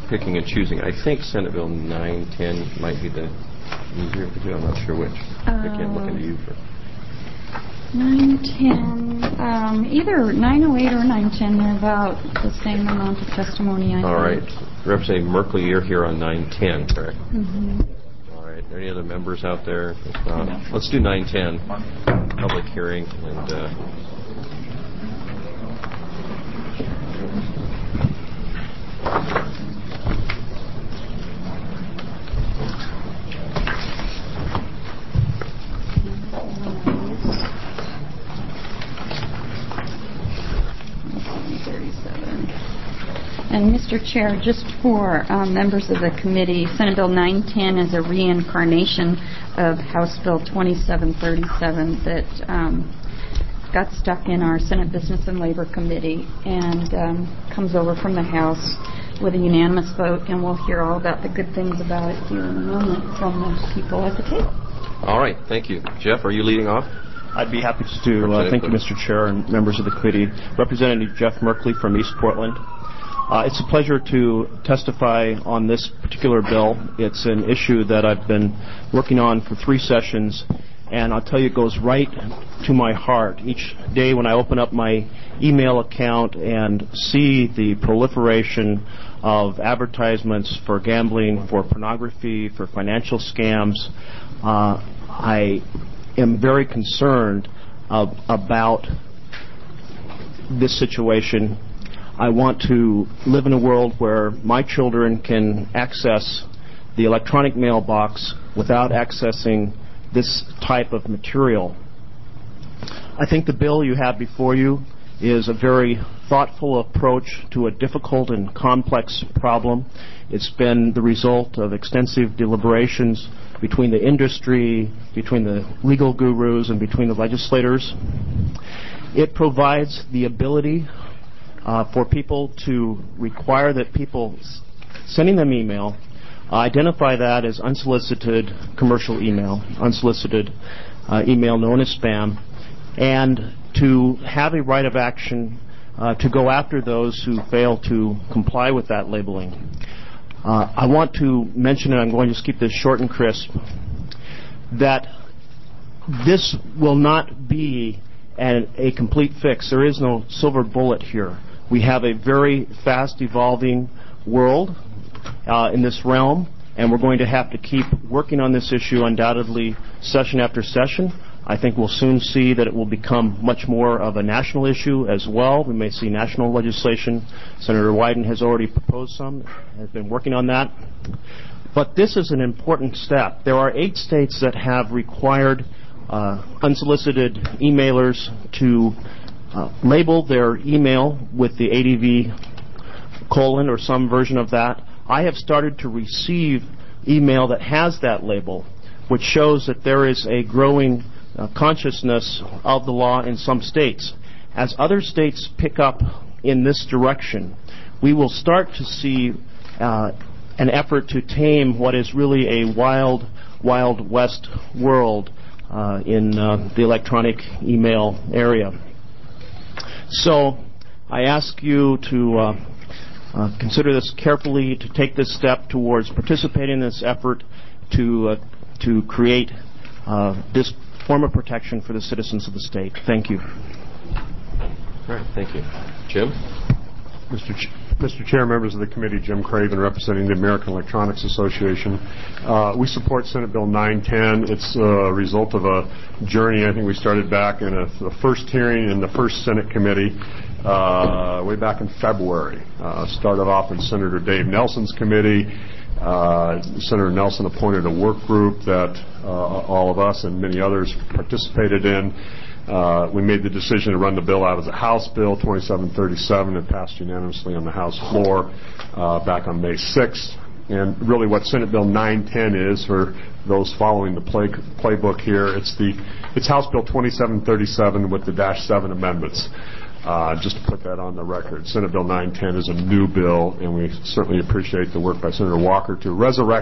picking and choosing. I think Senate Bill 910 might be the easier of the two. I'm not sure which. I can't look into you for. 910, either 908 or 910, they're about the same amount of testimony, I think. All right. Representative Merkley, you're here on 910, correct? Mm-hmm. All right. Are there any other members out there? If not, let's do 910, public hearing, and... And Mr. Chair, just for members of the committee, Senate Bill 910 is a reincarnation of House Bill 2737 that got stuck in our Senate Business and Labor Committee and comes over from the House with a unanimous vote, and we'll hear all about the good things about it here in a moment from the people at the table. All right. Thank you. Jeff, are you leading off? I'd be happy to. Thank you, Mr. Chair and members of the committee. Representative Jeff Merkley from East Portland. It's a pleasure to testify on this particular bill. It's an issue that I've been working on for 3 sessions, and I'll tell you, it goes right to my heart. Each day when I open up my email account and see the proliferation of advertisements for gambling, for pornography, for financial scams, I am very concerned about this situation. I want to live in a world where my children can access the electronic mailbox without accessing this type of material. I think the bill you have before you is a very thoughtful approach to a difficult and complex problem. It's been the result of extensive deliberations between the industry, between the legal gurus, and between the legislators. It provides the ability for people to require that people sending them email identify that as unsolicited commercial email, unsolicited email known as spam, and to have a right of action to go after those who fail to comply with that labeling. I want to mention, and I'm going to just keep this short and crisp, that this will not be a complete fix. There is no silver bullet here. We have a very fast evolving world in this realm, and we're going to have to keep working on this issue undoubtedly session after session. I think we'll soon see that it will become much more of a national issue as well. We may see national legislation. Senator Wyden has already proposed some, has been working on that. But this is an important step. There are 8 states that have required unsolicited emailers to label their email with the ADV colon or some version of that. I have started to receive email that has that label, which shows that there is a growing consciousness of the law in some states. As other states pick up in this direction, we will start to see an effort to tame what is really a wild, wild west world in the electronic email area. So I ask you to consider this carefully, to take this step towards participating in this effort to create this form of protection for the citizens of the state. Thank you. All right, thank you. Jim? Mr. Chair, members of the committee, Jim Craven, representing the American Electronics Association. We support Senate Bill 910. It's a result of a journey I think we started back in the first hearing in the first Senate committee way back in February. Started off in Senator Dave Nelson's committee. Senator Nelson appointed a work group that all of us and many others participated in. We made the decision to run the bill out as a House Bill 2737. It passed unanimously on the House floor back on May 6th. And really what Senate Bill 910 is, for those following the playbook here, it's House Bill 2737 with the -7 amendments. Just to put that on the record. Senate Bill 910 is a new bill, and we certainly appreciate the work by Senator Walker to resurrect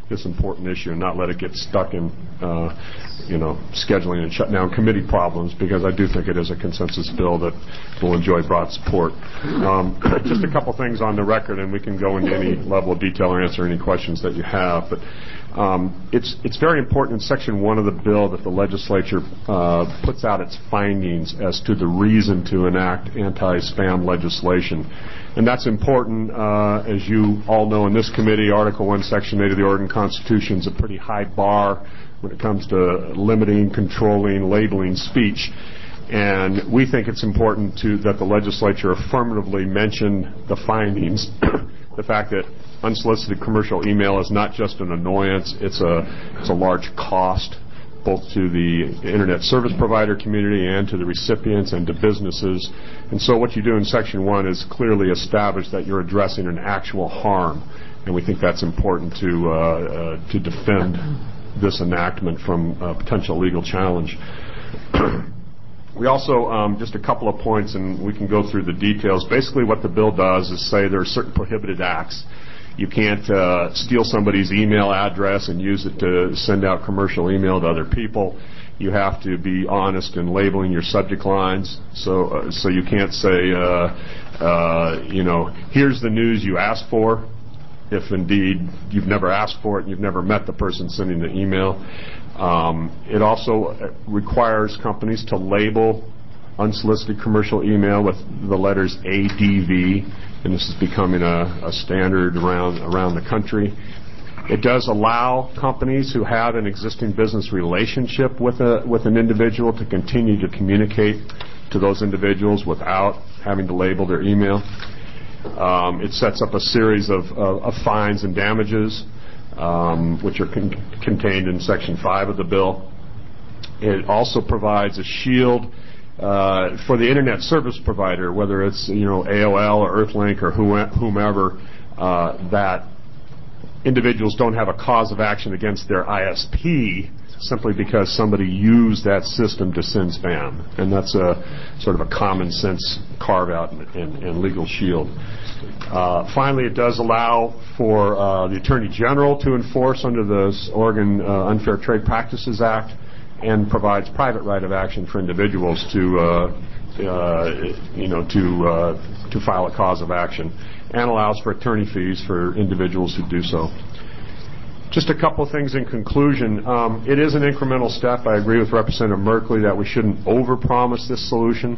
this important issue and not let it get stuck in, scheduling and shut down committee problems, because I do think it is a consensus bill that will enjoy broad support. Just a couple things on the record, and we can go into any level of detail or answer any questions that you have. But it's very important in Section 1 of the bill that the legislature puts out its findings as to the reason to enact anti-spam legislation. And that's important. As you all know, in this committee, Article 1, Section 8 of the Oregon Constitution is a pretty high bar when it comes to limiting, controlling, labeling speech. And we think it's important that the legislature affirmatively mention the findings, the fact that unsolicited commercial email is not just an annoyance, it's a large cost both to the Internet service provider community and to the recipients and to businesses. And so what you do in Section 1 is clearly establish that you're addressing an actual harm. And we think that's important to defend this enactment from potential legal challenge. We also, just a couple of points, and we can go through the details. Basically what the bill does is say there are certain prohibited acts. You can't steal somebody's email address and use it to send out commercial email to other people. You have to be honest in labeling your subject lines. So you can't say, here's the news you asked for, if indeed you've never asked for it and you've never met the person sending the email. It also requires companies to label unsolicited commercial email with the letters ADV, and this is becoming a standard around the country. It does allow companies who have an existing business relationship with an individual to continue to communicate to those individuals without having to label their email. It sets up a series of fines and damages, which are contained in Section 5 of the bill. It also provides a shield for the Internet service provider, whether it's AOL or Earthlink or whomever, that individuals don't have a cause of action against their ISP simply because somebody used that system to send spam. And that's a sort of a common sense carve out and legal shield. Finally, it does allow for the Attorney General to enforce under the Oregon Unfair Trade Practices Act, and provides private right of action for individuals to file a cause of action, and allows for attorney fees for individuals who do so. Just a couple of things in conclusion. It is an incremental step. I agree with Representative Merkley that we shouldn't overpromise this solution.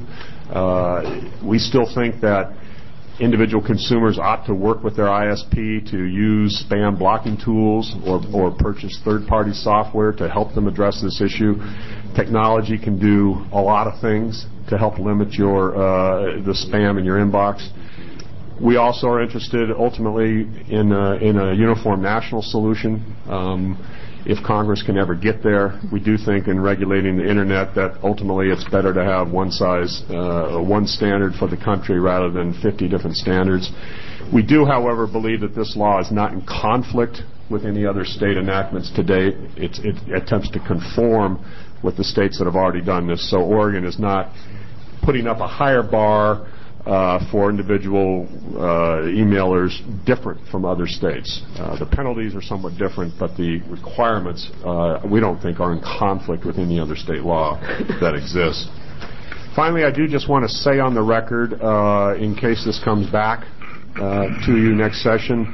We still think that individual consumers ought to work with their ISP to use spam blocking tools or purchase third-party software to help them address this issue. Technology can do a lot of things to help limit the spam in your inbox. We also are interested ultimately in a uniform national solution. If Congress can ever get there, we do think in regulating the Internet that ultimately it's better to have one standard for the country rather than 50 different standards. We do, however, believe that this law is not in conflict with any other state enactments to date. It attempts to conform with the states that have already done this. So Oregon is not putting up a higher bar for individual emailers different from other states. The penalties are somewhat different, but the requirements we don't think are in conflict with any other state law that exists. Finally, I do just want to say on the record, in case this comes back to you next session,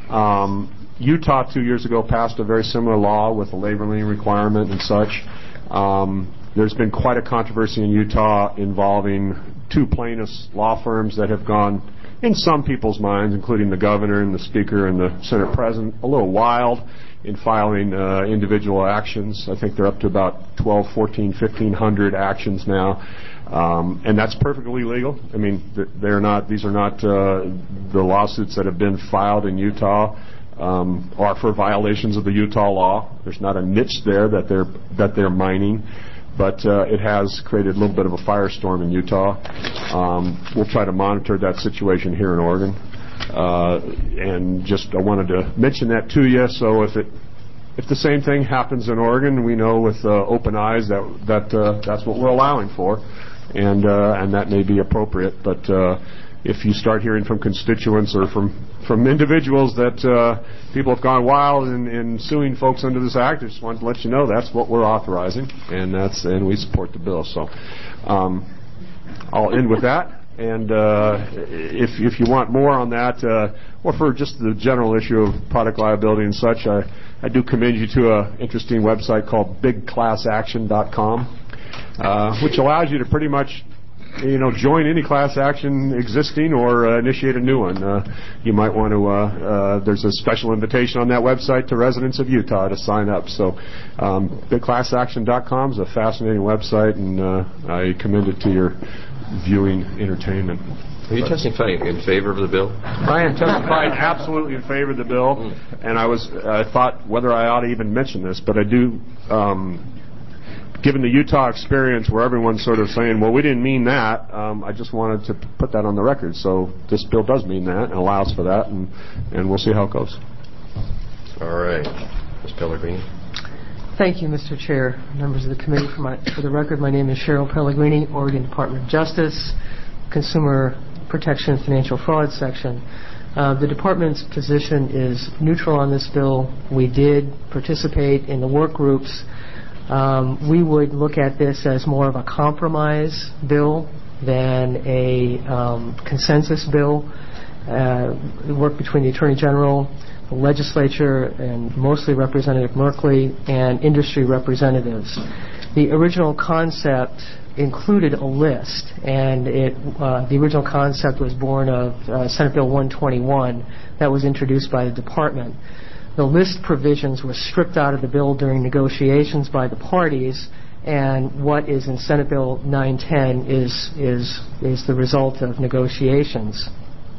Utah 2 years ago passed a very similar law with a labor lien requirement and such. There's been quite a controversy in Utah involving two plaintiffs' law firms that have gone, in some people's minds, including the governor and the speaker and the Senate president, a little wild in filing individual actions. I think they're up to about 12, 14, 1,500 actions now. And that's perfectly legal. I mean, these are not the lawsuits that have been filed in Utah are for violations of the Utah law. There's not a niche there that they're mining. But it has created a little bit of a firestorm in Utah. We'll try to monitor that situation here in Oregon. And just I wanted to mention that to you. So if the same thing happens in Oregon, we know with open eyes that's what we're allowing for, and that may be appropriate. But if you start hearing from constituents or from individuals that people have gone wild in suing folks under this act, I just wanted to let you know that's what we're authorizing, and we support the bill. So I'll end with that. And if you want more on that, or for just the general issue of product liability and such, I do commend you to an interesting website called bigclassaction.com, which allows you to pretty much join any class action existing or initiate a new one. You might want to, there's a special invitation on that website to residents of Utah to sign up. So bigclassaction.com is a fascinating website, and I commend it to your viewing entertainment. Are you testifying in favor of the bill? I am testifying absolutely in favor of the bill, and I thought whether I ought to even mention this, but I do, given the Utah experience where everyone's sort of saying, well, we didn't mean that, I just wanted to put that on the record. So this bill does mean that and allows for that, and we'll see how it goes. All right. Ms. Pellegrini. Thank you, Mr. Chair, members of the committee. For the record, my name is Cheryl Pellegrini, Oregon Department of Justice, Consumer Protection and Financial Fraud Section. The department's position is neutral on this bill. We did participate in the work groups. We would look at this as more of a compromise bill than a consensus bill. We work between the Attorney General, the legislature, and mostly Representative Merkley, and industry representatives. The original concept included a list, and the original concept was born of Senate Bill 121 that was introduced by the department. The list provisions were stripped out of the bill during negotiations by the parties, and what is in Senate Bill 910 is the result of negotiations.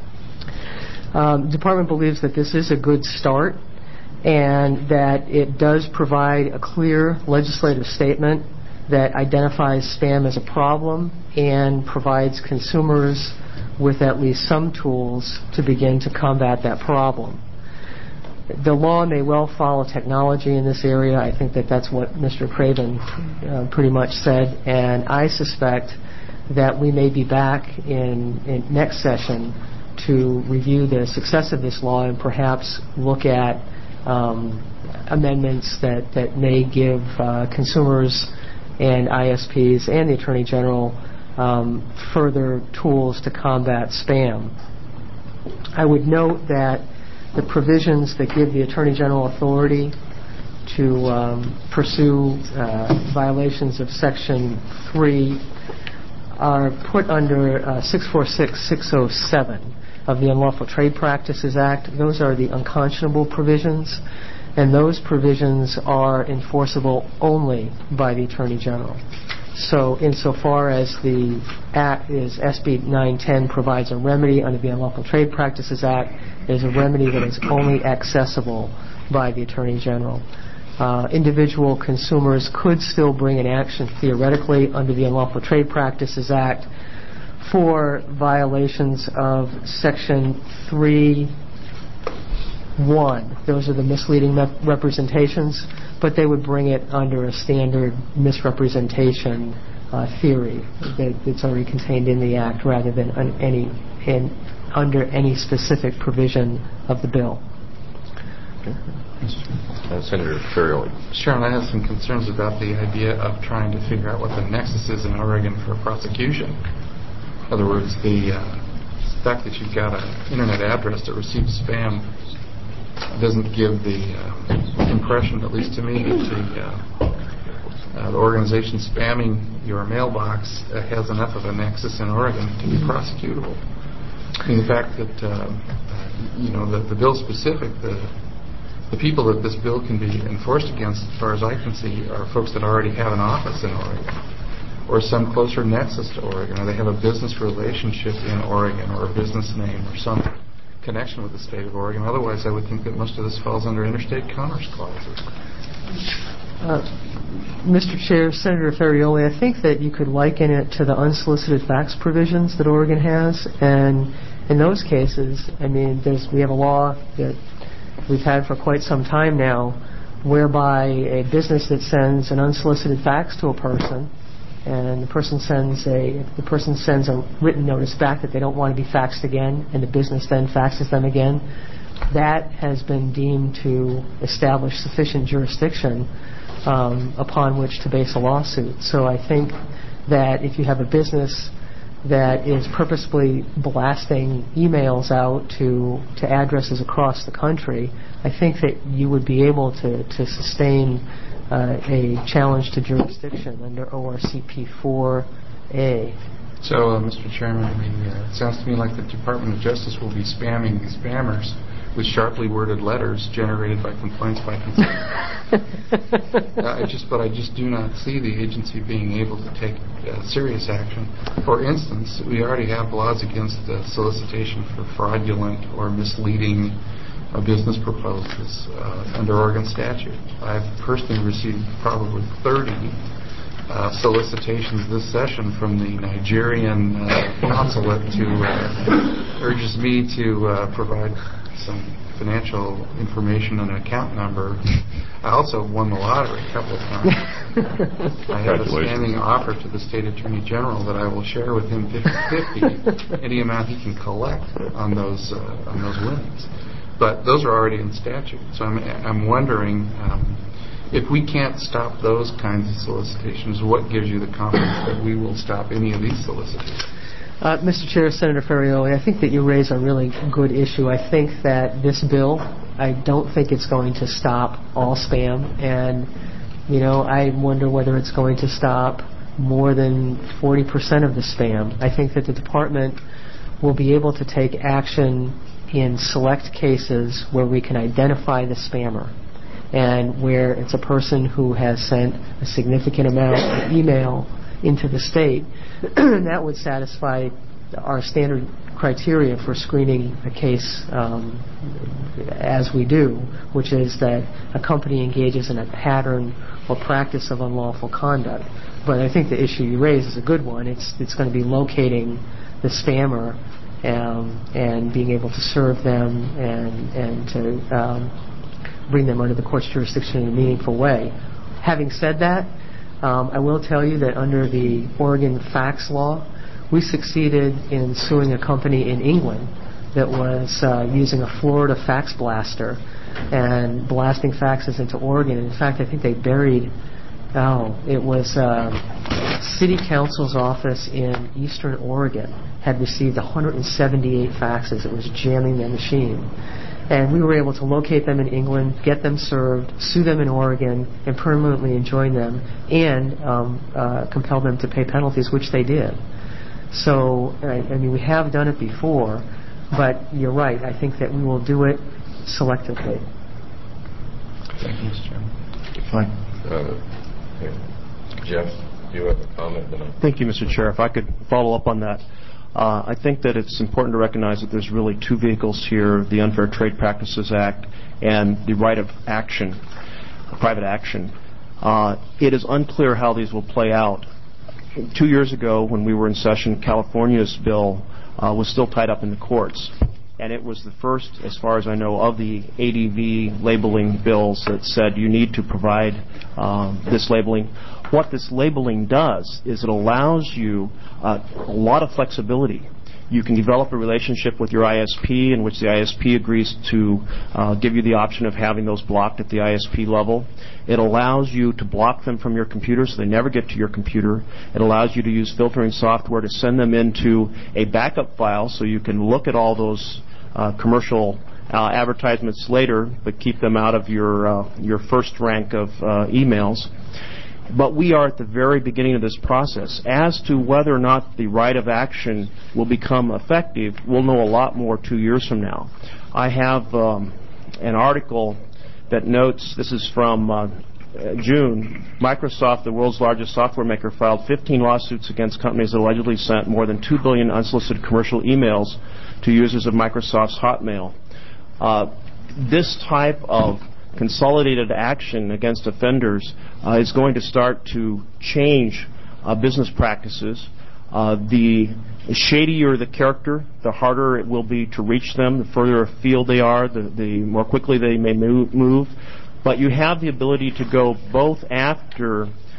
The department believes that this is a good start and that it does provide a clear legislative statement that identifies spam as a problem and provides consumers with at least some tools to begin to combat that problem. The law may well follow technology in this area. I think that's what Mr. Craven pretty much said, and I suspect that we may be back in next session to review the success of this law and perhaps look at amendments that may give consumers and ISPs and the Attorney General further tools to combat spam. I would note that the provisions that give the Attorney General authority to pursue violations of Section 3 are put under 646-607 of the Unlawful Trade Practices Act. Those are the unconscionable provisions, and those provisions are enforceable only by the Attorney General. So insofar as the Act is SB 910 provides a remedy under the Unlawful Trade Practices Act, it is a remedy that is only accessible by the Attorney General. Individual consumers could still bring an action theoretically under the Unlawful Trade Practices Act for violations of Section 3.1. Those are the misleading representations, but they would bring it under a standard misrepresentation theory that's already contained in the Act rather than under any specific provision of the bill. Senator Ferrioli. Sharon, I have some concerns about the idea of trying to figure out what the nexus is in Oregon for prosecution. In other words, the fact that you've got an internet address that receives spam doesn't give the impression, at least to me, that the organization spamming your mailbox has enough of a nexus in Oregon to be prosecutable. I mean, the fact that the bill specific, the people that this bill can be enforced against, as far as I can see, are folks that already have an office in Oregon, or some closer nexus to Oregon, or they have a business relationship in Oregon, or a business name, or some connection with the state of Oregon. Otherwise, I would think that most of this falls under interstate commerce clauses. Mr. Chair, Senator Ferrioli, I think that you could liken it to the unsolicited facts provisions that Oregon has, and in those cases, I mean, we have a law that we've had for quite some time now, whereby a business that sends an unsolicited fax to a person and the person sends a written notice back that they don't want to be faxed again, and the business then faxes them again, that has been deemed to establish sufficient jurisdiction upon which to base a lawsuit. So I think that if you have a business that is purposefully blasting emails out to addresses across the country, I think that you would be able to sustain a challenge to jurisdiction under ORCP 4A. So, Mr. Chairman, it sounds to me like the Department of Justice will be spamming the spammers with sharply worded letters generated by complaints by consumers. But I just do not see the agency being able to take serious action. For instance, we already have laws against solicitation for fraudulent or misleading business proposals under Oregon statute. I've personally received probably 30 solicitations this session from the Nigerian consulate urges me to provide some financial information and an account number. I also won the lottery a couple of times. I have a standing offer to the State Attorney General that I will share with him 50-50 any amount he can collect on those winnings. But those are already in statute. So I'm wondering if we can't stop those kinds of solicitations, what gives you the confidence that we will stop any of these solicitations? Mr. Chair, Senator Ferrioli, I think that you raise a really good issue. I think that this bill, I don't think it's going to stop all spam, and I wonder whether it's going to stop more than 40% of the spam. I think that the department will be able to take action in select cases where we can identify the spammer and where it's a person who has sent a significant amount of email into the state. That would satisfy our standard criteria for screening a case as we do, which is that a company engages in a pattern or practice of unlawful conduct. But I think the issue you raise is a good one. It's going to be locating the spammer and being able to serve them and to bring them under the court's jurisdiction in a meaningful way. Having said that, I will tell you that under the Oregon fax law, we succeeded in suing a company in England that was using a Florida fax blaster and blasting faxes into Oregon. In fact, I think they buried, it was City Council's office in Eastern Oregon had received 178 faxes. It was jamming their machine. And we were able to locate them in England, get them served, sue them in Oregon, and permanently enjoin them, and compel them to pay penalties, which they did. So, I mean, we have done it before, but you're right. I think that we will do it selectively. Thank you, Mr. Chairman. Fine. Jeff, do you have a comment? Thank you, Mr. Chair. If I could follow up on that. I think that it's important to recognize that there's really two vehicles here, the Unfair Trade Practices Act and the right of action, private action. It is unclear how these will play out. 2 years ago, when we were in session, California's bill was still tied up in the courts. And it was the first, as far as I know, of the ADV labeling bills that said you need to provide this labeling. What this labeling does is it allows you a lot of flexibility. You can develop a relationship with your ISP in which the ISP agrees to give you the option of having those blocked at the ISP level. It allows you to block them from your computer so they never get to your computer. It allows you to use filtering software to send them into a backup file so you can look at all those commercial advertisements later, but keep them out of your first rank of emails. But we are at the very beginning of this process. As to whether or not the right of action will become effective, we'll know a lot more 2 years from now. I have an article that notes, this is from June, Microsoft, the world's largest software maker, filed 15 lawsuits against companies that allegedly sent more than 2 billion unsolicited commercial emails to users of Microsoft's Hotmail. This type of consolidated action against offenders is going to start to change business practices. The shadier the character, the harder it will be to reach them. The further afield they are, the more quickly they may move. But you have the ability to go both after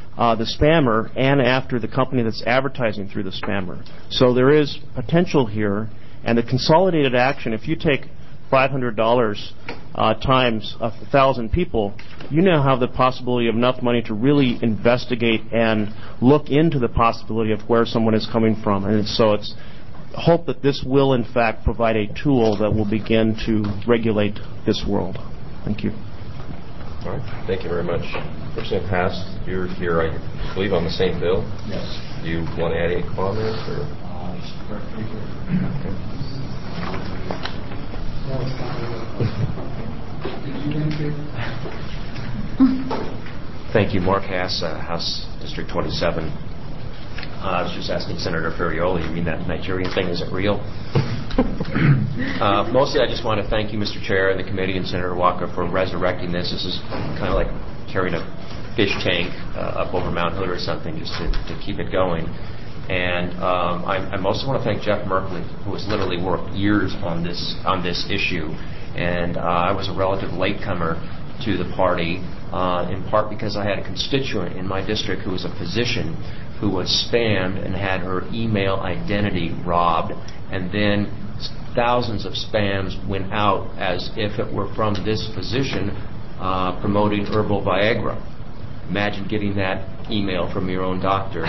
the spammer and after the company that's advertising through the spammer. So there is potential here, and the consolidated action, if you take $500 times 1,000 people, you now have the possibility of enough money to really investigate and look into the possibility of where someone is coming from. And so it's hope that this will, in fact, provide a tool that will begin to regulate this world. Thank you. All right. Thank you very much. Representative Haas, you're here, I believe, on the same bill. Yes. Do you want to add any comments? Or? Thank you. Mark Haas, House District 27. I was just asking Senator Ferrioli, you mean that Nigerian thing isn't real? Mostly I just want to thank you, Mr. Chair, and the committee, and Senator Walker for resurrecting this. This is kind of like carrying a fish tank up over Mount Hood or something just to keep it going. And I mostly want to thank Jeff Merkley, who has literally worked years on this issue. And I was a relative latecomer to the party, in part because I had a constituent in my district who was a physician who was spammed and had her email identity robbed, and then thousands of spams went out as if it were from this physician promoting herbal Viagra. Imagine getting that email from your own doctor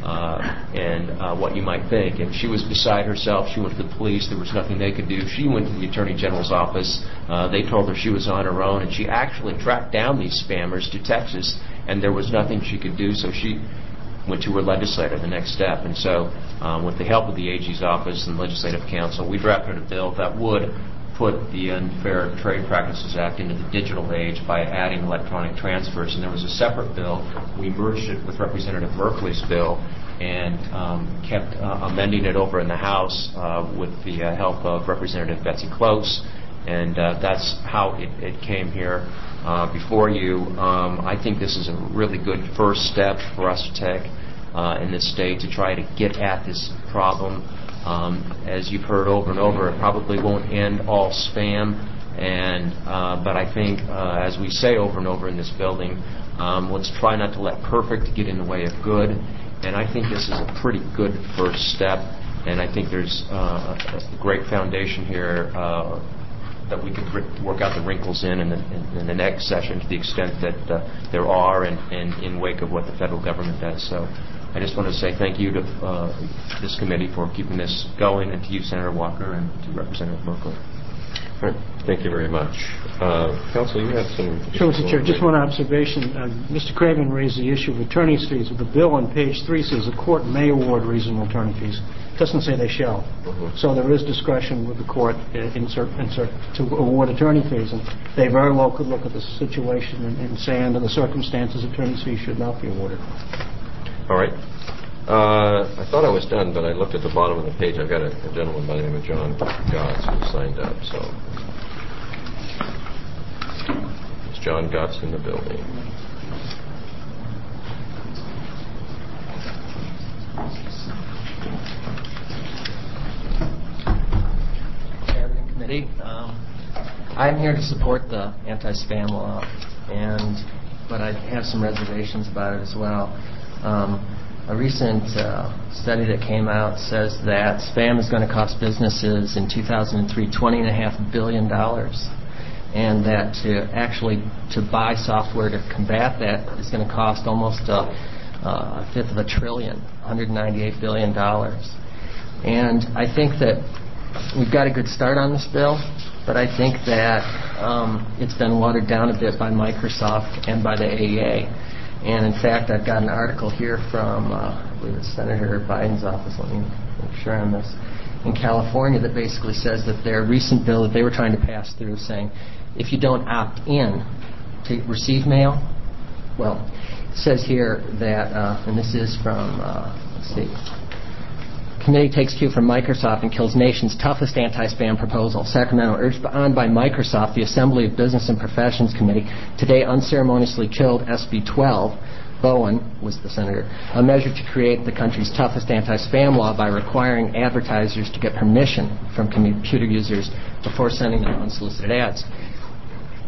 and what you might think. And she was beside herself. She went to the police. There was nothing they could do. She went to the Attorney General's office. They told her she was on her own, and she actually tracked down these spammers to Texas, and there was nothing she could do, so she went to her legislator, the next step. And so with the help of the AG's office and Legislative Council, we drafted a bill that would put the Unfair Trade Practices Act into the digital age by adding electronic transfers. And there was a separate bill. We merged it with Representative Merkley's bill and kept amending it over in the House with the help of Representative Betsy Close. And that's how it came here before you. I think this is a really good first step for us to take in this state to try to get at this problem. As you've heard over and over, it probably won't end all spam, but I think, as we say over and over in this building, let's try not to let perfect get in the way of good. And I think this is a pretty good first step, and I think there's a great foundation here that we could work out the wrinkles in the next session to the extent that there are, and in wake of what the federal government does. So I just want to say thank you to this committee for keeping this going, and to you, Senator Walker, and to Representative Merkley. Right. Thank you very much. Counsel, you have some... Sure, Mr. Chair. Just one observation. Mr. Craven raised the issue of attorney's fees. The bill on page 3 says the court may award reasonable attorney fees. It doesn't say they shall. So there is discretion with the court to award attorney fees. And they very well could look at the situation and say under the circumstances attorney's fees should not be awarded. All right. I thought I was done, but I looked at the bottom of the page. I've got a gentleman by the name of John Gotts who signed up. So, is John Gotts in the building? Chairman Committee, I'm here to support the anti-spam law, but I have some reservations about it as well. A recent study that came out says that spam is going to cost businesses in 2003 $20.5 billion, and that to buy software to combat that is going to cost almost a fifth of $1 trillion, $198 billion. And I think that we've got a good start on this bill, but I think that it's been watered down a bit by Microsoft and by the AEA. And in fact, I've got an article here from, I believe it's Senator Biden's office, let me make sure on this, in California, that basically says that their recent bill that they were trying to pass through saying, if you don't opt in to receive mail, well, it says here that, and this is from, let's see, Committee takes cue from Microsoft and kills nation's toughest anti-spam proposal. Sacramento, urged on by Microsoft, the Assembly of Business and Professions Committee today unceremoniously killed SB 12. Bowen was the senator, a measure to create the country's toughest anti-spam law by requiring advertisers to get permission from computer users before sending them unsolicited ads.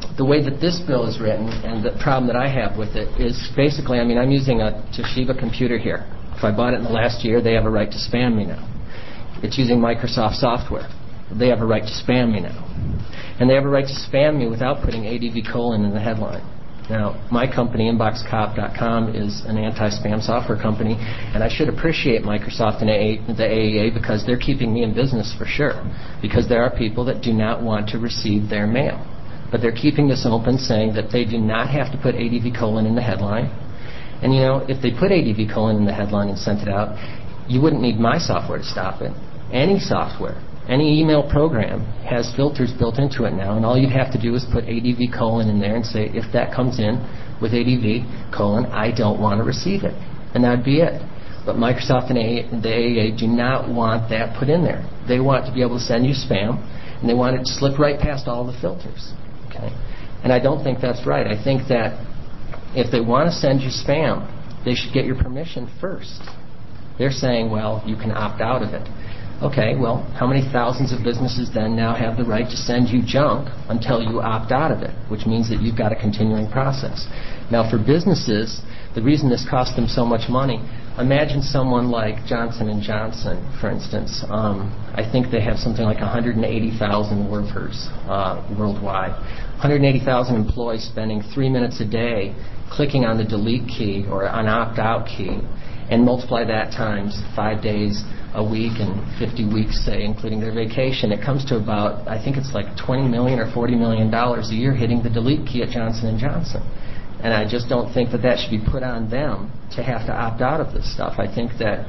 the way that this bill is written and the problem that I have with it is basically, I mean, I'm using a Toshiba computer here. If I bought it in the last year, they have a right to spam me now. It's using Microsoft software. They have a right to spam me now. And they have a right to spam me without putting ADV: in the headline. Now, my company, InboxCop.com, is an anti-spam software company, and I should appreciate Microsoft and the AEA because they're keeping me in business for sure, because there are people that do not want to receive their mail. But they're keeping this open, saying that they do not have to put ADV: in the headline. And, you know, if they put ADV: in the headline and sent it out, you wouldn't need my software to stop it. Any software, any email program has filters built into it now, and all you'd have to do is put ADV: in there and say, if that comes in with ADV: I don't want to receive it. And that'd be it. But Microsoft and the AEA do not want that put in there. They want to be able to send you spam, and they want it to slip right past all the filters. Okay? And I don't think that's right. I think that if they want to send you spam, they should get your permission first. They're saying, well, you can opt out of it. Okay, well, how many thousands of businesses then now have the right to send you junk until you opt out of it, which means that you've got a continuing process. Now, for businesses, the reason this costs them so much money, imagine someone like Johnson & Johnson, for instance. I think they have something like 180,000 workers worldwide. 180,000 employees spending 3 minutes a day clicking on the delete key or an opt-out key, and multiply that times 5 days a week and 50 weeks, say, including their vacation, it comes to about, I think it's like $20 million or $40 million a year hitting the delete key at Johnson & Johnson. And I just don't think that that should be put on them to have to opt out of this stuff. I think that,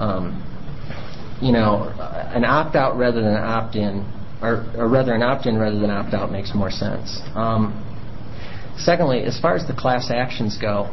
an opt-out rather than an opt-in, or rather an opt-in rather than opt-out makes more sense. Secondly, as far as the class actions go,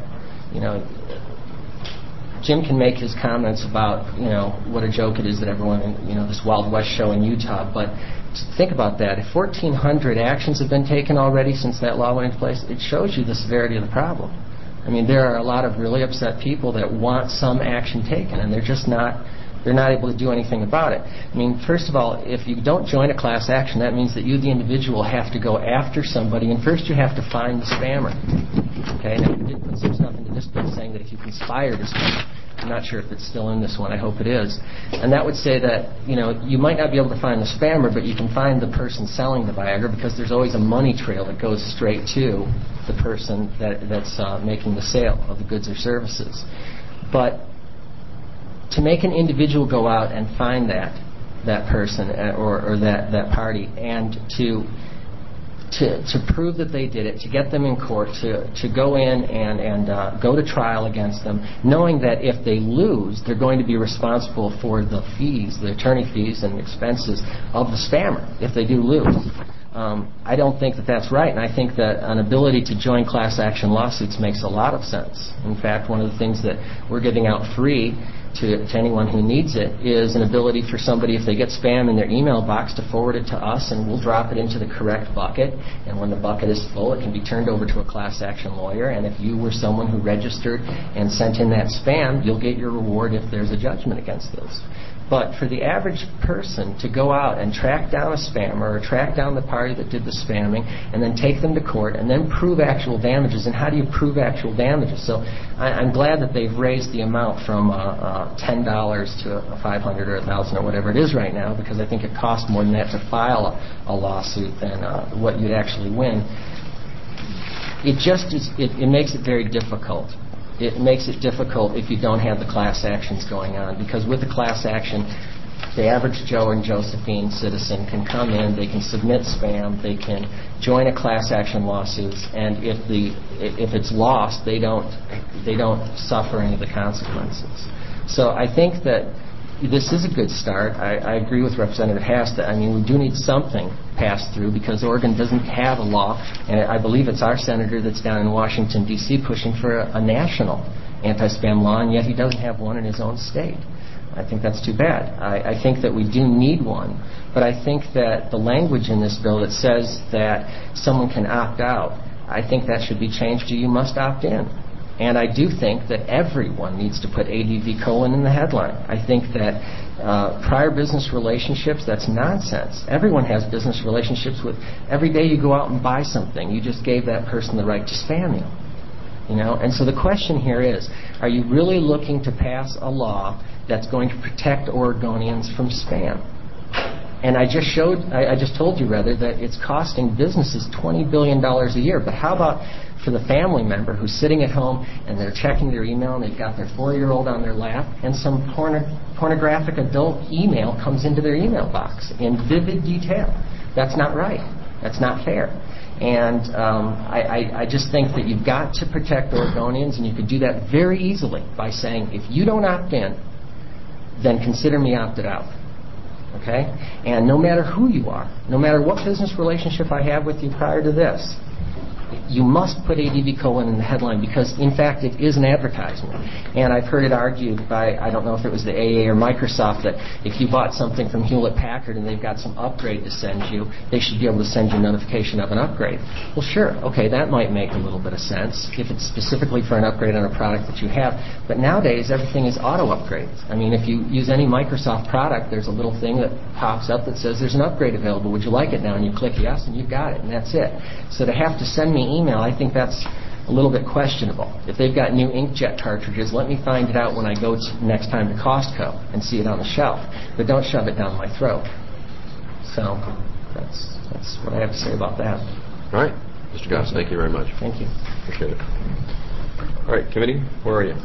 Jim can make his comments about, what a joke it is that everyone, this Wild West show in Utah, but think about that. If 1,400 actions have been taken already since that law went into place, it shows you the severity of the problem. I mean, there are a lot of really upset people that want some action taken, and they're not able to do anything about it. I mean, first of all, if you don't join a class action, that means that you, the individual, have to go after somebody, and first you have to find the spammer. Okay, now we did put some stuff into this bill saying that if you conspire to spam, I'm not sure if it's still in this one, I hope it is, and that would say that, you might not be able to find the spammer, but you can find the person selling the Viagra, because there's always a money trail that goes straight to the person that's making the sale of the goods or services. But to make an individual go out and find that person or that party, and to prove that they did it, to get them in court, to go in and go to trial against them, knowing that if they lose, they're going to be responsible for the fees, the attorney fees and expenses of the spammer if they do lose. I don't think that that's right, and I think that an ability to join class action lawsuits makes a lot of sense. In fact, one of the things that we're giving out free to anyone who needs it is an ability for somebody, if they get spam in their email box, to forward it to us, and we'll drop it into the correct bucket, and when the bucket is full, it can be turned over to a class action lawyer, and if you were someone who registered and sent in that spam, you'll get your reward if there's a judgment against those. But for the average person to go out and track down a spammer or track down the party that did the spamming and then take them to court and then prove actual damages, and how do you prove actual damages? So I'm glad that they've raised the amount from $10 to $500 or $1,000 or whatever it is right now, because I think it costs more than that to file a lawsuit than what you'd actually win. It just is, it makes it very difficult. It makes it difficult if you don't have the class actions going on, because with the class action, the average Joe and Josephine citizen can come in, they can submit spam, they can join a class action lawsuit, and if it's lost, they don't suffer any of the consequences. So I think that this is a good start. I agree with Representative Haas that, we do need something passed through, because Oregon doesn't have a law, and I believe it's our senator that's down in Washington, D.C. pushing for a national anti-spam law, and yet he doesn't have one in his own state. I think that's too bad. I think that we do need one, but I think that the language in this bill that says that someone can opt out, I think that should be changed to you must opt in. And I do think that everyone needs to put ADV colon in the headline. I think that prior business relationships, that's nonsense. Everyone has business relationships with, every day you go out and buy something, you just gave that person the right to spam you. You know? And so the question here is, are you really looking to pass a law that's going to protect Oregonians from spam? And I just told you that it's costing businesses $20 billion a year. But how about for the family member who's sitting at home and they're checking their email and they've got their 4-year-old on their lap and some pornographic adult email comes into their email box in vivid detail? That's not right. That's not fair. And I just think that you've got to protect Oregonians, and you could do that very easily by saying, if you don't opt in, then consider me opted out. Okay? And no matter who you are, no matter what business relationship I have with you prior to this, you must put ADV colon in the headline because, in fact, it is an advertisement. And I've heard it argued by, I don't know if it was the AA or Microsoft, that if you bought something from Hewlett-Packard and they've got some upgrade to send you, they should be able to send you a notification of an upgrade. Well, sure, okay, that might make a little bit of sense if it's specifically for an upgrade on a product that you have. But nowadays, everything is auto-upgrades. I mean, if you use any Microsoft product, there's a little thing that pops up that says there's an upgrade available. Would you like it now? And you click yes, and you've got it, and that's it. So to have to send me email, I think that's a little bit questionable. If they've got new inkjet cartridges, let me find it out when I go next time to Costco and see it on the shelf. But don't shove it down my throat. So that's what I have to say about that. All right. Mr. Goss, thank you very much. Thank you. Appreciate it. All right, committee, where are you?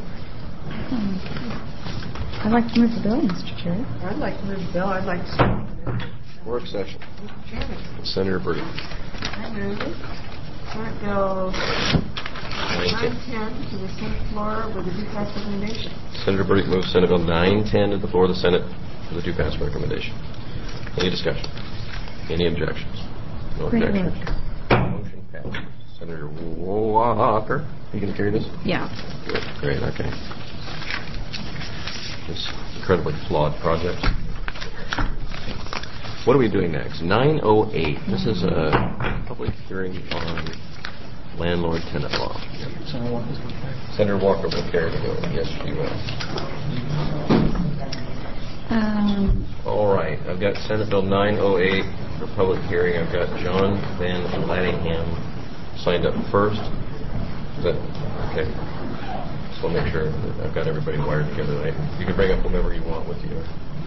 I'd like to move the bill, Mr. Chair. I'd like to move the bill. I'd like to speak. Work session. Senator Burdick. I move Senate Bill 910 to the Senate floor with a due-pass recommendation. Senator Burdick moves Senate Bill 910 to the floor of the Senate with a due-pass recommendation. Any discussion? Any objections? No objections. Motion passed. Senator Walker, are you going to carry this? Yeah. Good. Great. Okay. This incredibly flawed project. What are we doing next? 908. This is a public hearing on landlord-tenant law. Senator Walker will carry the bill. Yes, she will. All right. I've got Senate Bill 908 for public hearing. I've got John Van Lattingham signed up first. Is that okay? Just want to make sure that I've got everybody wired together. You can bring up whomever you want with you.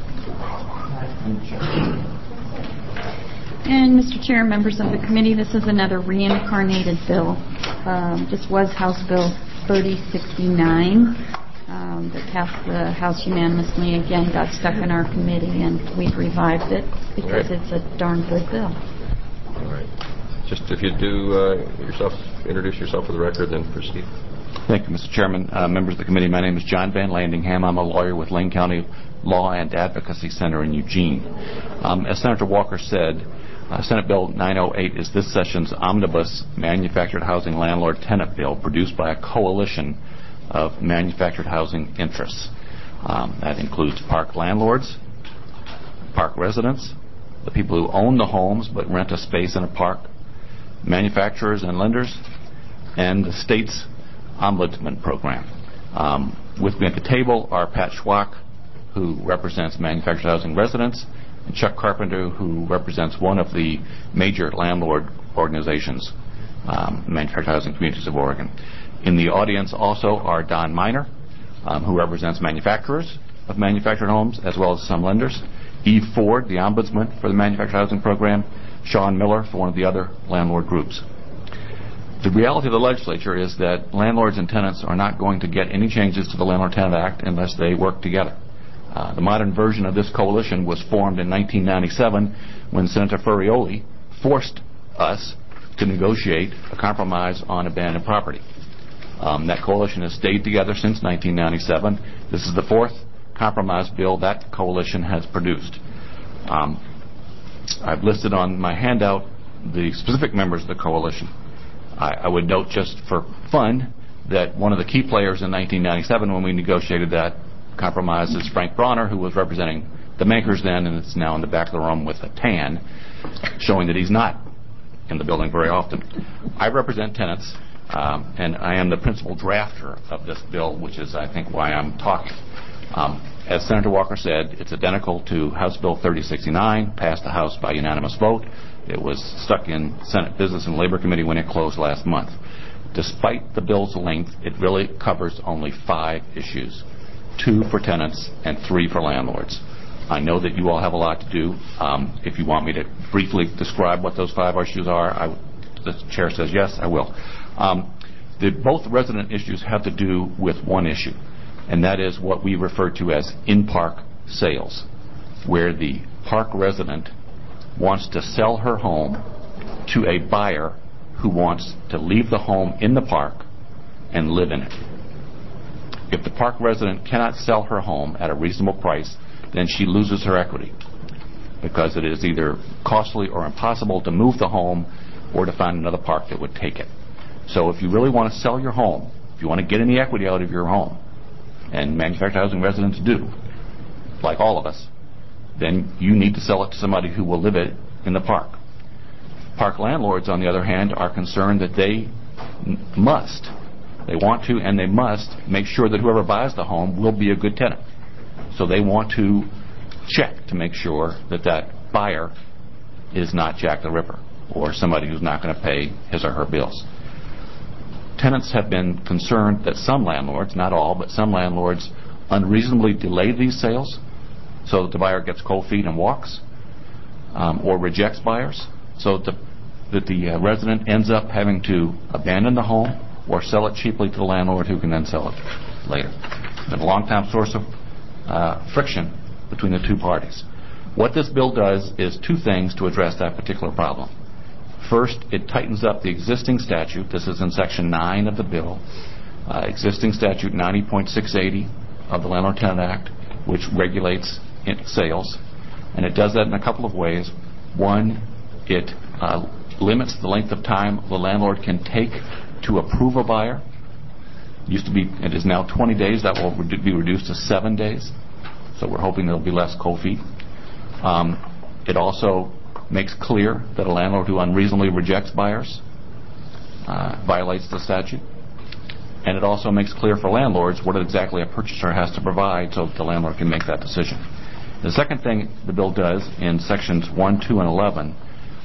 And Mr. Chair, members of the committee, this is another reincarnated bill. This was House Bill 3069 that passed the House unanimously. Again, got stuck in our committee, and we've revived it because it's a darn good bill. All right. Just if you do introduce yourself for the record, then proceed. Thank you, Mr. Chairman. Members of the committee, my name is John Van Lattingham. I'm a lawyer with Lane County Law and Advocacy Center in Eugene. As Senator Walker said, Senate Bill 908 is this session's omnibus manufactured housing landlord-tenant bill produced by a coalition of manufactured housing interests. That includes park landlords, park residents, the people who own the homes but rent a space in a park, manufacturers and lenders, and the state's ombudsman program. With me at the table are Pat Schwach, who represents manufactured housing residents, and Chuck Carpenter, who represents one of the major landlord organizations, Manufactured Housing Communities of Oregon. In the audience also are Don Miner, who represents manufacturers of manufactured homes, as well as some lenders, Eve Ford, the ombudsman for the Manufactured Housing Program, Sean Miller for one of the other landlord groups. The reality of the legislature is that landlords and tenants are not going to get any changes to the Landlord-Tenant Act unless they work together. The modern version of this coalition was formed in 1997 when Senator Furrioli forced us to negotiate a compromise on abandoned property. That coalition has stayed together since 1997. This is the fourth compromise bill that coalition has produced. I've listed on my handout the specific members of the coalition. I would note just for fun that one of the key players in 1997 when we negotiated that compromise is Frank Bronner, who was representing the makers then, and it's now in the back of the room with a tan, showing that he's not in the building very often. I represent tenants. and I am the principal drafter of this bill, which is, I think, why I'm talking. As Senator Walker said, it's identical to House Bill 3069, passed the House by unanimous vote. It was stuck in Senate Business and Labor Committee when it closed last month. Despite the bill's length, it really covers only 5 issues, 2 for tenants and 3 for landlords. I know that you all have a lot to do. If you want me to briefly describe what those 5 issues are, the chair says yes, I will. Both resident issues have to do with one issue, and that is what we refer to as in-park sales, where the park resident wants to sell her home to a buyer who wants to leave the home in the park and live in it. If the park resident cannot sell her home at a reasonable price, then she loses her equity, because it is either costly or impossible to move the home or to find another park that would take it. So if you really want to sell your home, if you want to get any equity out of your home, and manufactured housing residents do, like all of us, then you need to sell it to somebody who will live it in the park. Park landlords, on the other hand, are concerned that they want to and they must make sure that whoever buys the home will be a good tenant. So they want to check to make sure that that buyer is not Jack the Ripper or somebody who's not going to pay his or her bills. Tenants have been concerned that some landlords, not all, but some landlords unreasonably delay these sales so that the buyer gets cold feet and walks, or rejects buyers, so that the resident ends up having to abandon the home or sell it cheaply to the landlord, who can then sell it later. It's been a long-time source of friction between the two parties. What this bill does is 2 things to address that particular problem. First, it tightens up the existing statute. This is in Section 9 of the bill, existing statute 90.680 of the Landlord-Tenant Act, which regulates sales. And it does that in a couple of ways. One, it limits the length of time the landlord can take to approve a buyer. It is now 20 days. That will be reduced to 7 days. So we're hoping there'll be less cold feet. It also makes clear that a landlord who unreasonably rejects buyers violates the statute. And it also makes clear for landlords what exactly a purchaser has to provide so that the landlord can make that decision. The second thing the bill does in sections 1, 2, and 11,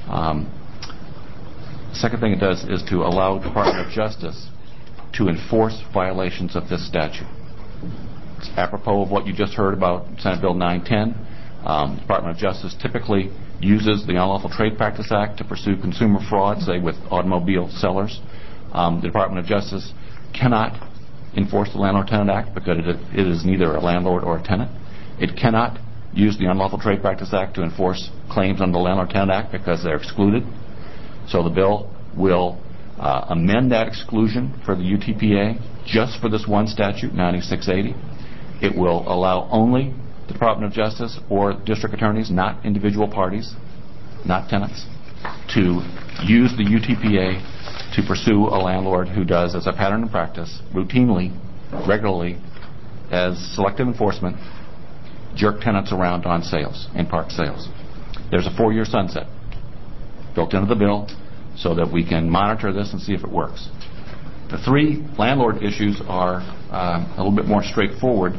the second thing it does is to allow the Department of Justice to enforce violations of this statute. It's apropos of what you just heard about Senate Bill 910. The Department of Justice typically uses the Unlawful Trade Practice Act to pursue consumer fraud, say with automobile sellers. The Department of Justice cannot enforce the Landlord-Tenant Act because it is neither a landlord or a tenant. It cannot use the Unlawful Trade Practice Act to enforce claims under the Landlord-Tenant Act because they're excluded. So the bill will amend that exclusion for the UTPA just for this one statute, 9680. It will allow only the Department of Justice or district attorneys, not individual parties, not tenants, to use the UTPA to pursue a landlord who does, as a pattern and practice, routinely, regularly, as selective enforcement, jerk tenants around on sales, in-park sales. There's a 4-year sunset built into the bill so that we can monitor this and see if it works. The 3 landlord issues are a little bit more straightforward.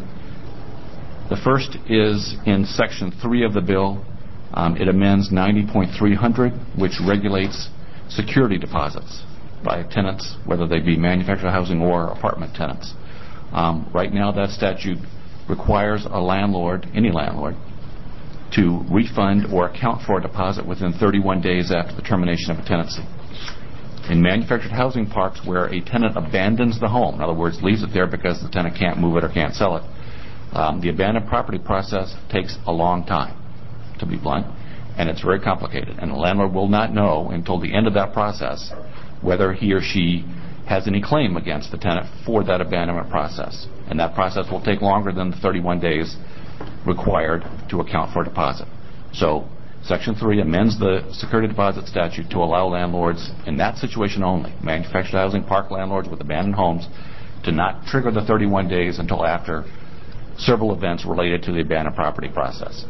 The first is in Section 3 of the bill. It amends 90.300, which regulates security deposits by tenants, whether they be manufactured housing or apartment tenants. Right now, that statute requires a landlord, any landlord, to refund or account for a deposit within 31 days after the termination of a tenancy. In manufactured housing parks where a tenant abandons the home, in other words, leaves it there because the tenant can't move it or can't sell it, the abandoned property process takes a long time, to be blunt, and it's very complicated. And the landlord will not know until the end of that process whether he or she has any claim against the tenant for that abandonment process. And that process will take longer than the 31 days required to account for a deposit. So Section 3 amends the security deposit statute to allow landlords in that situation only, manufactured housing park landlords with abandoned homes, to not trigger the 31 days until after several events related to the abandoned property process.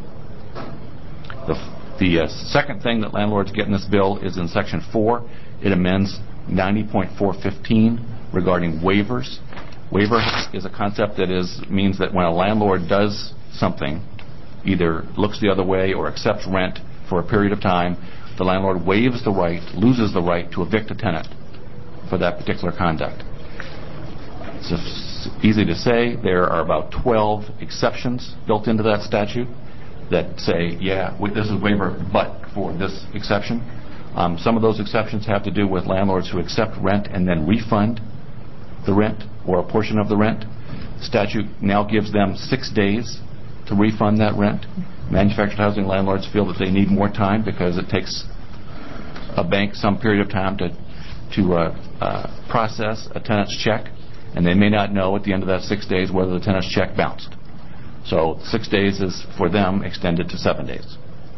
The second thing that landlords get in this bill is in Section 4. It amends 90.415 regarding waivers. Waiver is a concept that means that when a landlord does something, either looks the other way or accepts rent for a period of time, the landlord waives the right, loses the right to evict a tenant for that particular conduct. It's easy to say. There are about 12 exceptions built into that statute that say, this is waiver, but for this exception. Some of those exceptions have to do with landlords who accept rent and then refund the rent or a portion of the rent. The statute now gives them 6 days to refund that rent. Manufactured housing landlords feel that they need more time because it takes a bank some period of time to process a tenant's check, and they may not know at the end of that 6 days whether the tenant's check bounced. So 6 days is for them extended to 7 days.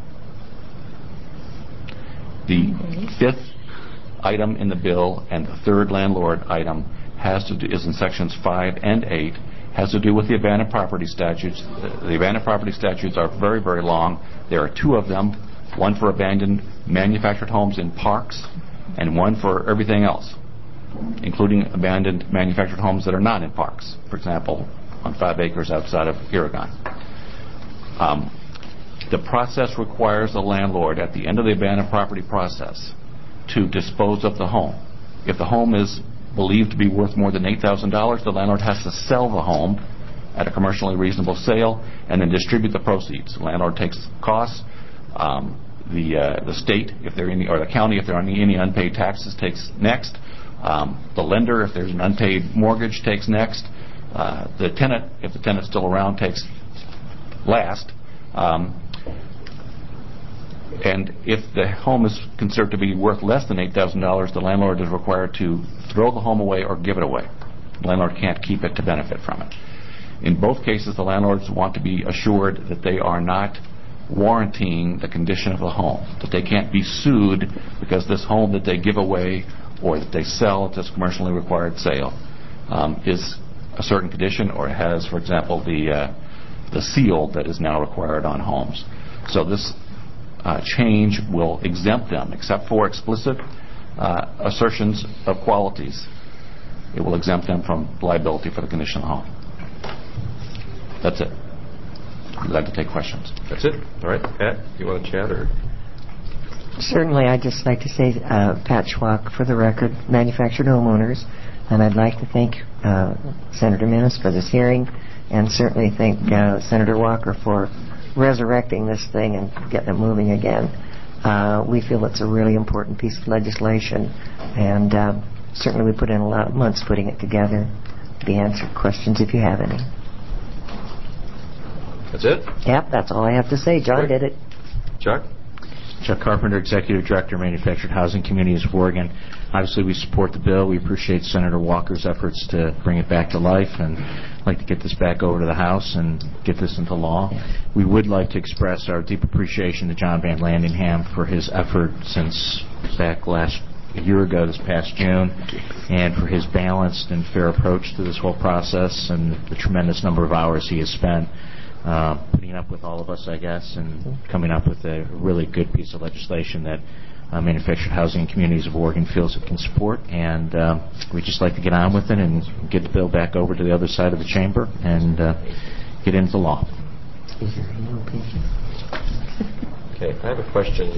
The fifth item in the bill and the third landlord item is in sections 5 and 8, has to do with the abandoned property statutes. The abandoned property statutes are very, very long. There are 2 of them, one for abandoned manufactured homes in parks and one for everything else, including abandoned manufactured homes that are not in parks, for example, on 5 acres outside of Oregon. The process requires the landlord at the end of the abandoned property process to dispose of the home. If the home is believed to be worth more than $8,000, the landlord has to sell the home at a commercially reasonable sale and then distribute the proceeds. The landlord takes costs. The state, if they're or the county, if there are any unpaid taxes, takes next. The lender, if there's an unpaid mortgage, takes next. The tenant, if the tenant's still around, takes last. And if the home is considered to be worth less than $8,000, the landlord is required to throw the home away or give it away. The landlord can't keep it to benefit from it. In both cases, the landlords want to be assured that they are not warranting the condition of the home, that they can't be sued because this home that they give away or that they sell at this commercially required sale is a certain condition or has, for example, the seal that is now required on homes. So this change will exempt them, except for explicit assertions of qualities. It will exempt them from liability for the condition of the home. That's it. I'd like to take questions. That's it? All right. Pat, you want to chat? Or? Certainly. I'd just like to say, Pat Schwach, for the record, manufactured homeowners, and I'd like to thank Senator Minnis for this hearing, and certainly thank Senator Walker for resurrecting this thing and getting it moving again. We feel it's a really important piece of legislation, and certainly we put in a lot of months putting it together. To answer questions if you have any. That's it? Yep, that's all I have to say. John did it. Chuck? Chuck Carpenter, Executive Director, Manufactured Housing Communities of Oregon. Obviously, we support the bill. We appreciate Senator Walker's efforts to bring it back to life, and like to get this back over to the House and get this into law. We would like to express our deep appreciation to John Van Landingham for his effort since back a year ago, this past June, and for his balanced and fair approach to this whole process and the tremendous number of hours he has spent putting up with all of us, I guess, and coming up with a really good piece of legislation that Manufactured Housing Communities of Oregon feels it can support. And we'd just like to get on with it and get the bill back over to the other side of the chamber and get into law. Okay, I have a question.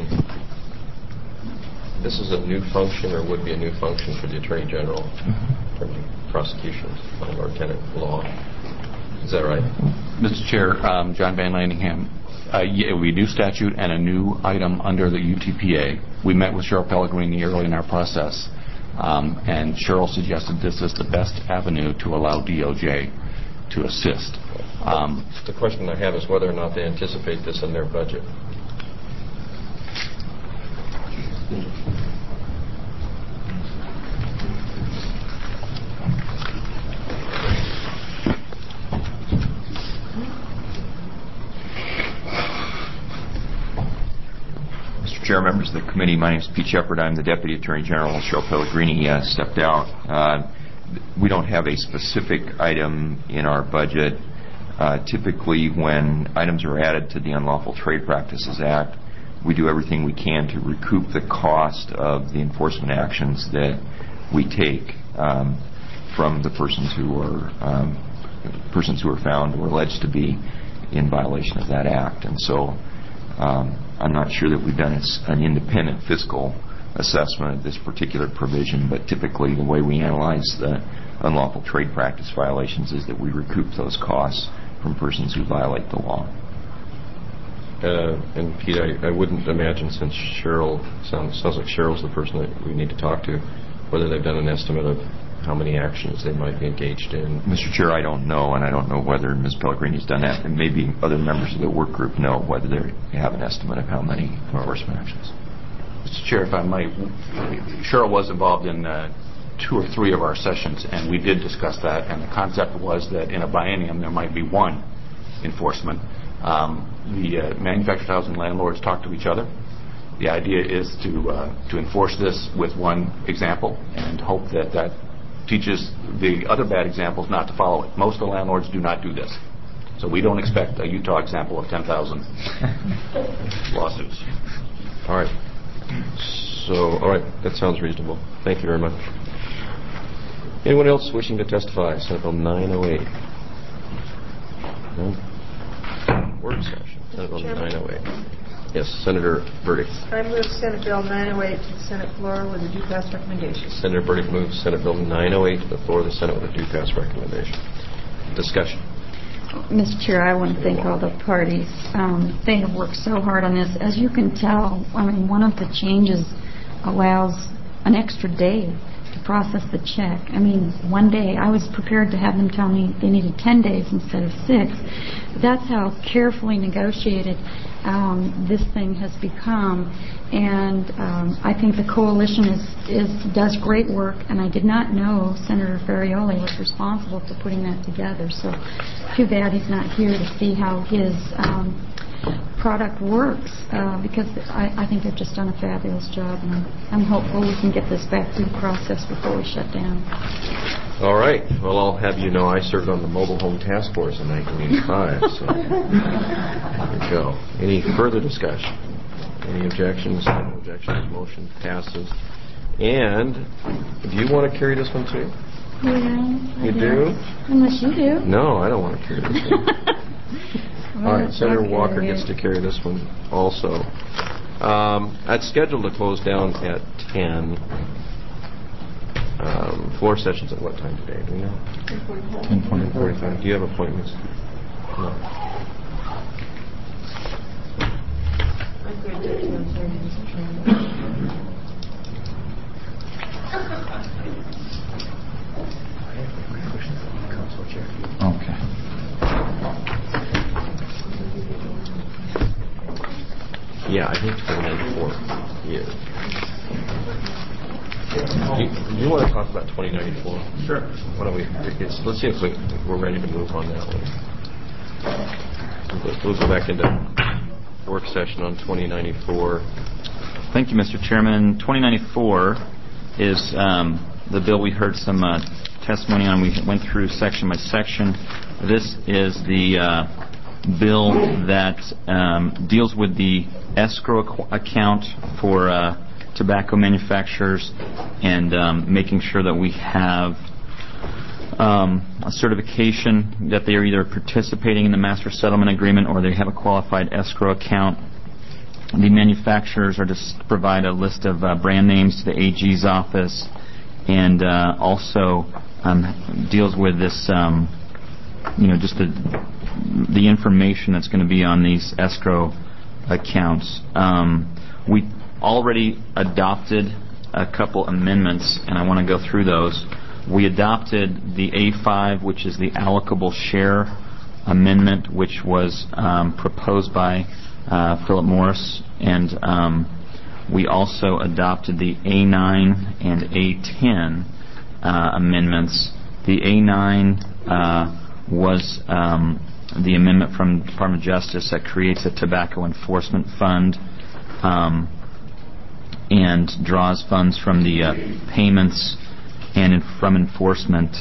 This is a new function, or would be a new function for the Attorney General in terms of prosecutions, landlord-tenant law. Is that right? Mr. Chair, John Van Landingham, we do statute and a new item under the UTPA. We met with Cheryl Pellegrini early in our process, and Cheryl suggested this is the best avenue to allow DOJ to assist. The question I have is whether or not they anticipate this in their budget. Mr. Chair, members of the committee, my name is Pete Shepard. I'm the Deputy Attorney General. Cheryl Pellegrini stepped out. We don't have a specific item in our budget. Typically, when items are added to the Unlawful Trade Practices Act, we do everything we can to recoup the cost of the enforcement actions that we take from the persons who are found or alleged to be in violation of that act. And so I'm not sure that we've done an independent fiscal assessment of this particular provision, but typically the way we analyze the unlawful trade practice violations is that we recoup those costs from persons who violate the law. And Pete, I wouldn't imagine, since Cheryl sounds like Cheryl's the person that we need to talk to, whether they've done an estimate of how many actions they might be engaged in. Mr. Chair, I don't know, and I don't know whether Ms. Pellegrini's done that, and maybe other members of the work group know whether they have an estimate of how many enforcement actions. Mr. Chair, if I might, Cheryl was involved in 2 or 3 of our sessions, and we did discuss that, and the concept was that in a biennium there might be one enforcement. The manufactured housing landlords talk to each other. The idea is to enforce this with one example and hope that teaches the other bad examples not to follow it. Most of the landlords do not do this. So we don't expect a Utah example of 10,000 lawsuits. All right. All right. That sounds reasonable. Thank you very much. Anyone else wishing to testify? Senate Bill 908. No? Work session. Senate Bill 908. Yes, Senator Burdick. I move Senate Bill 908 to the Senate floor with a due pass recommendation. Senator Burdick moves Senate Bill 908 to the floor of the Senate with a due pass recommendation. Discussion. Mr. Chair, I want to thank all the parties. They have worked so hard on this. As you can tell, one of the changes allows an extra day to process the check. One day. I was prepared to have them tell me they needed 10 days instead of 6. That's how carefully negotiated this thing has become, and I think the coalition does great work, and I did not know Senator Ferrioli was responsible for putting that together, so too bad he's not here to see how his product works, because I think they've just done a fabulous job, and I'm hopeful we can get this back through the process before we shut down. All right. Well, I'll have you know I served on the Mobile Home Task Force in 1985, so there we go. Any further discussion? Any objections? No objections. Motion passes. And do you want to carry this one too? Yeah. You do? Unless you do. No, I don't want to carry this one. All right, Senator Walker gets to carry this one also. It's scheduled to close down at 10. Floor sessions at what time today? Do we know? 10:45. Do you have appointments? No. Okay. Yeah, I think 2094. Yeah. Do you want to talk about 2094? Sure. Why don't we? Let's see if we're ready to move on that one. We'll go back into work session on 2094. Thank you, Mr. Chairman. 2094 is the bill we heard some testimony on. We went through section by section. This is the bill that deals with the escrow account for tobacco manufacturers and making sure that we have a certification that they are either participating in the master settlement agreement or they have a qualified escrow account. The manufacturers are to provide a list of brand names to the AG's office, and also deals with this, just the information that's going to be on these escrow accounts. We already adopted a couple amendments, and I want to go through those. We adopted the A5, which is the allocable share amendment, which was proposed by Philip Morris, and we also adopted the A9 and A10 amendments. The A9 was the amendment from the Department of Justice that creates a tobacco enforcement fund and draws funds from the payments and from enforcement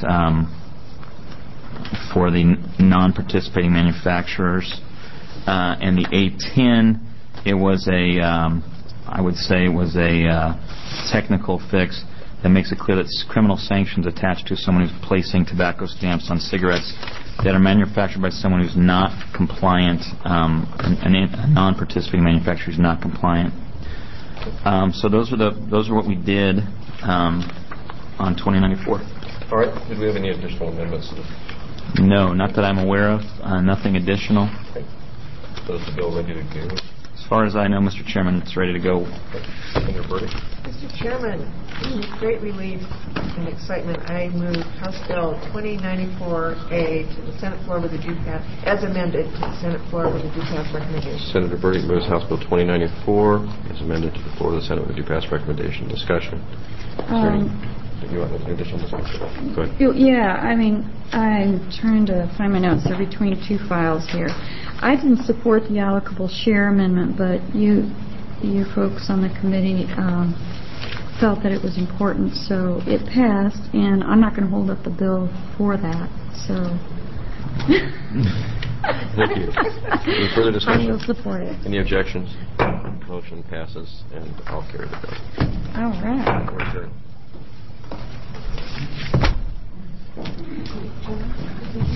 for the non-participating manufacturers. And the A10 it was I would say it was a technical fix that makes it clear that criminal sanctions attached to someone who's placing tobacco stamps on cigarettes that are manufactured by someone who's not compliant, a non-participating manufacturer who's not compliant. So those are what we did on 2094. All right. Did we have any additional amendments? No, not that I'm aware of. Nothing additional. Okay. So is the bill ready to go? As far as I know, Mr. Chairman, it's ready to go. Senator Burdick? Mr. Chairman, with great relief and excitement, I move House Bill 2094A to the Senate floor with a due pass, as amended to the Senate floor with a due pass recommendation. Senator Burdick moves House Bill 2094 as amended to the floor of the Senate with a due pass recommendation. Discussion. You want any additional discussion? Go ahead. Yeah, I mean, I'm trying to find my notes. They're between two files here. I didn't support the allocable share amendment, but you folks on the committee felt that it was important, so it passed, and I'm not going to hold up the bill for that. So. Thank you. Any further discussion? I will support it. Any objections? Motion passes, and I'll carry the bill. All right. We're adjourned.